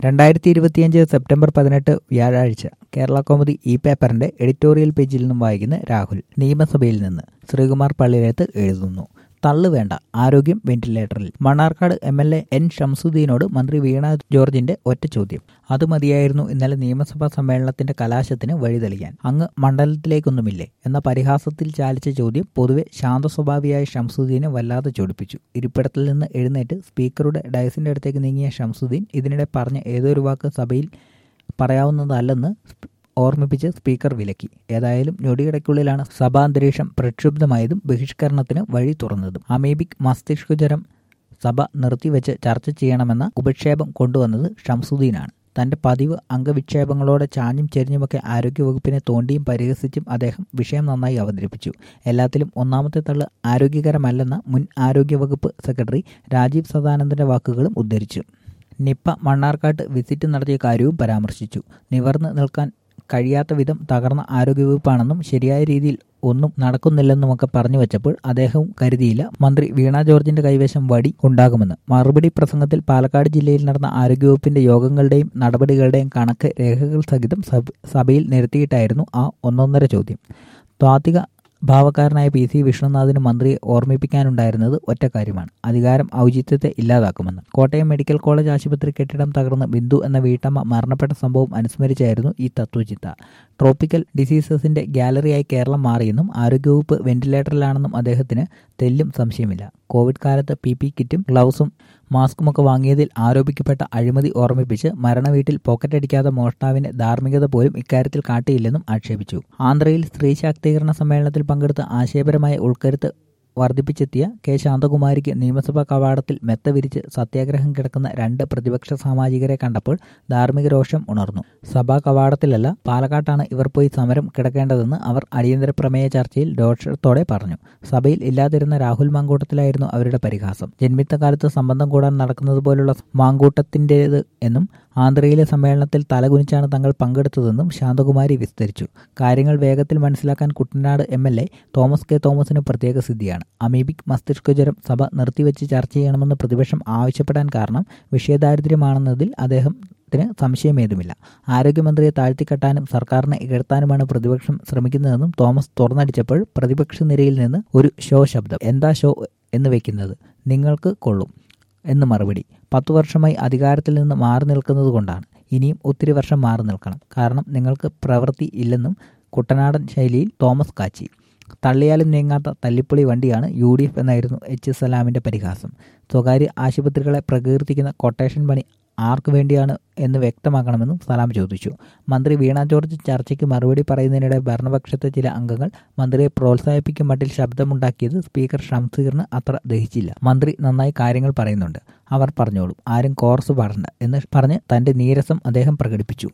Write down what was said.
2025 September 18 വ്യാഴാഴ്ച കേരളകൗമുദി ഈ പേപ്പറിന്റെ എഡിറ്റോറിയൽ പേജിൽ നിന്നും വായിക്കുന്ന രാഹുൽ. നിയമസഭയിൽ നിന്ന് ശ്രീകുമാർ പള്ളിയിലേത്ത് എഴുതുന്നു. തള്ളു വേണ്ട, ആരോഗ്യം വെന്റിലേറ്ററിൽ. മണ്ണാർക്കാട് MLA N ഷംസുദ്ദീനോട് മന്ത്രി വീണ ജോർജിന്റെ ഒറ്റ ചോദ്യം. അത് മതിയായിരുന്നു ഇന്നലെ നിയമസഭാ സമ്മേളനത്തിന്റെ കലാശത്തിന് വഴിതെളിയാൻ. അങ്ങ് മണ്ഡലത്തിലേക്കൊന്നുമില്ലേ എന്ന പരിഹാസത്തിൽ ചാലിച്ച ചോദ്യം പൊതുവെ ശാന്തസ്വഭാവിയായ ഷംസുദ്ദീനെ വല്ലാതെ ചൊടിപ്പിച്ചു. ഇരിപ്പിടത്തിൽ നിന്ന് എഴുന്നേറ്റ് സ്പീക്കറുടെ ഡയസിന്റെ അടുത്തേക്ക് നീങ്ങിയ ഷംസുദ്ദീൻ ഇതിനിടെ പറഞ്ഞ ഏതൊരു വാക്ക് സഭയിൽ പറയാവുന്നതല്ലെന്ന് ഓർമ്മിപ്പിച്ച് സ്പീക്കർ വിലക്കി. ഏതായാലും ഞൊടിയിടയ്ക്കുള്ളിലാണ് സഭാന്തരീക്ഷം പ്രക്ഷുബ്ധമായതും ബഹിഷ്കരണത്തിന് വഴി തുറന്നതും. അമീബിക് മസ്തിഷ്കജ്വരം സഭ നിർത്തിവെച്ച് ചർച്ച ചെയ്യണമെന്ന ഉപക്ഷേപം കൊണ്ടുവന്നത് ഷംസുദ്ദീനാണ്. തന്റെ പതിവ് അംഗവിക്ഷേപങ്ങളോടെ ചാഞ്ഞും ചെരിഞ്ഞുമൊക്കെ ആരോഗ്യവകുപ്പിനെ തോണ്ടിയും പരിഹസിച്ചും അദ്ദേഹം വിഷയം നന്നായി അവതരിപ്പിച്ചു. എല്ലാത്തിലും ഒന്നാമത്തെ തള്ള് ആരോഗ്യകരമല്ലെന്ന മുൻ ആരോഗ്യവകുപ്പ് സെക്രട്ടറി രാജീവ് സദാനന്ദന്റെ വാക്കുകളും ഉദ്ധരിച്ചു. നിപ്പ മണ്ണാർക്കാട്ട് വിസിറ്റ് നടത്തിയ കാര്യവും പരാമർശിച്ചു. നിവർന്ന് നിൽക്കാൻ കഴിയാത്ത വിധം തകർന്ന ആരോഗ്യവകുപ്പാണെന്നും ശരിയായ രീതിയിൽ ഒന്നും നടക്കുന്നില്ലെന്നുമൊക്കെ പറഞ്ഞു വെച്ചപ്പോൾ അദ്ദേഹവും കരുതിയില്ല മന്ത്രി വീണ ജോർജിന്റെ കൈവശം വടി ഉണ്ടാകുമെന്ന്. മറുപടി പ്രസംഗത്തിൽ പാലക്കാട് ജില്ലയിൽ നടന്ന ആരോഗ്യവകുപ്പിന്റെ യോഗങ്ങളുടെയും നടപടികളുടെയും കണക്ക് രേഖകൾ സഹിതം സഭയിൽ നിരത്തിയിട്ടായിരുന്നു ആ ഒന്നൊന്നര ചോദ്യം. ത്വാത്വിക ഭാവക്കാരനായ PC വിഷ്ണുനാഥിന് മന്ത്രിയെ ഓർമ്മിപ്പിക്കാനുണ്ടായിരുന്നത് ഒറ്റ കാര്യമാണ്: അധികാരം ഔചിത്യത്തെ ഇല്ലാതാക്കുമെന്ന്. കോട്ടയം മെഡിക്കൽ കോളേജ് ആശുപത്രി കെട്ടിടം തകർന്ന് ബിന്ദു എന്ന വീട്ടമ്മ മരണപ്പെട്ട സംഭവം അനുസ്മരിച്ചായിരുന്നു ഈ തത്വചിന്ത. ട്രോപ്പിക്കൽ ഡിസീസസിന്റെ ഗാലറിയായി കേരളം മാറിയെന്നും ആരോഗ്യവകുപ്പ് വെന്റിലേറ്ററിലാണെന്നും അദ്ദേഹത്തിന് തെല്ലും സംശയമില്ല. കോവിഡ് കാലത്ത് PP കിറ്റും ഗ്ലൗസും മാസ്കുമൊക്കെ വാങ്ങിയതിൽ ആരോപിക്കപ്പെട്ട അഴിമതി ഓർമ്മിപ്പിച്ച് മരണവീട്ടിൽ പോക്കറ്റടിക്കാത്ത മോഷ്ടാവിന് ധാർമ്മികത പോലും ഇക്കാര്യത്തിൽ കാട്ടിയില്ലെന്നും ആക്ഷേപിച്ചു. ആന്ധ്രയിൽ സ്ത്രീ ശാക്തീകരണ സമ്മേളനത്തിൽ പങ്കെടുത്ത് ആശയപരമായ ഉൾക്കരുത്ത് വർദ്ധിപ്പിച്ചെത്തിയ K. ശാന്തകുമാരിക്ക് നിയമസഭാ കവാടത്തിൽ മെത്ത വിരിച്ച് സത്യാഗ്രഹം കിടക്കുന്ന രണ്ട് പ്രതിപക്ഷ സാമാജികരെ കണ്ടപ്പോൾ ധാർമ്മിക രോഷം ഉണർന്നു. സഭാ കവാടത്തിലല്ല, പാലക്കാട്ടാണ് ഇവർ പോയി സമരം കിടക്കേണ്ടതെന്ന് അവർ അടിയന്തര പ്രമേയ ചർച്ചയിൽ രോഷത്തോടെ പറഞ്ഞു. സഭയിൽ ഇല്ലാതിരുന്ന രാഹുൽ മാങ്കൂട്ടത്തിലായിരുന്നു അവരുടെ പരിഹാസം. ജന്മിത്തകാലത്ത് സംബന്ധം കൂടാൻ നടക്കുന്നത് പോലുള്ള മാങ്കൂട്ടത്തിൻ്റേത് എന്നും ആന്ധ്രയിലെ സമ്മേളനത്തിൽ തലകുനിച്ചാണ് തങ്ങൾ പങ്കെടുത്തതെന്നും ശാന്തകുമാരി വിസ്തരിച്ചു. കാര്യങ്ങൾ വേഗത്തിൽ മനസ്സിലാക്കാൻ കുട്ടനാട് MLA തോമസ് K. തോമസിന് പ്രത്യേക സിദ്ധിയാണ്. അമീബിക് മസ്തിഷ്കജ്വരം സഭ നിർത്തിവെച്ച് ചർച്ച ചെയ്യണമെന്ന് പ്രതിപക്ഷം ആവശ്യപ്പെടാൻ കാരണം വിഷയദാരിദ്ര്യമാണെന്നതിൽ അദ്ദേഹത്തിന് സംശയമേതുമില്ല. ആരോഗ്യമന്ത്രിയെ താഴ്ത്തിക്കെട്ടാനും സർക്കാരിനെ ഇകഴ്ത്താനുമാണ് പ്രതിപക്ഷം ശ്രമിക്കുന്നതെന്നും തോമസ് തുറന്നടിച്ചപ്പോൾ പ്രതിപക്ഷ നിരയിൽ നിന്ന് ഒരു ഷോ ശബ്ദം. എന്താ ഷോ എന്ന് വെക്കുന്നത്? നിങ്ങൾക്ക് കൊള്ളും എന്ന് മറുപടി. 10 വർഷമായി അധികാരത്തിൽ നിന്ന് മാറി നിൽക്കുന്നത് കൊണ്ടാണ്. ഇനിയും ഒത്തിരി വർഷം മാറി നിൽക്കണം. കാരണം നിങ്ങൾക്ക് പ്രവൃത്തി ഇല്ലെന്നും കുട്ടനാടൻ ശൈലിയിൽ തോമസ് കാച്ചി. തള്ളിയാലും നീങ്ങാത്ത തല്ലിപ്പൊളി വണ്ടിയാണ് UDF എന്നായിരുന്നു H. സലാമിന്റെ പരിഹാസം. സ്വകാര്യ ആശുപത്രികളെ പ്രകീർത്തിക്കുന്ന കൊട്ടേഷൻ പണി ആർക്ക് വേണ്ടിയാണ് എന്ന് വ്യക്തമാക്കണമെന്നും സലാം ചോദിച്ചു. മന്ത്രി വീണ ജോർജ് ചർച്ചയ്ക്ക് മറുപടി പറയുന്നതിനിടെ ഭരണപക്ഷത്തെ ചില അംഗങ്ങൾ മന്ത്രിയെ പ്രോത്സാഹിപ്പിക്കും മട്ടിൽ ശബ്ദമുണ്ടാക്കിയത് സ്പീക്കർ ഷംസീറിന് അത്ര ദഹിച്ചില്ല. മന്ത്രി നന്നായി കാര്യങ്ങൾ പറയുന്നുണ്ട്, അവർ പറഞ്ഞോളും, ആരും കോറസ് പാടണ്ട എന്ന് പറഞ്ഞ് തന്റെ നീരസം അദ്ദേഹം പ്രകടിപ്പിച്ചു.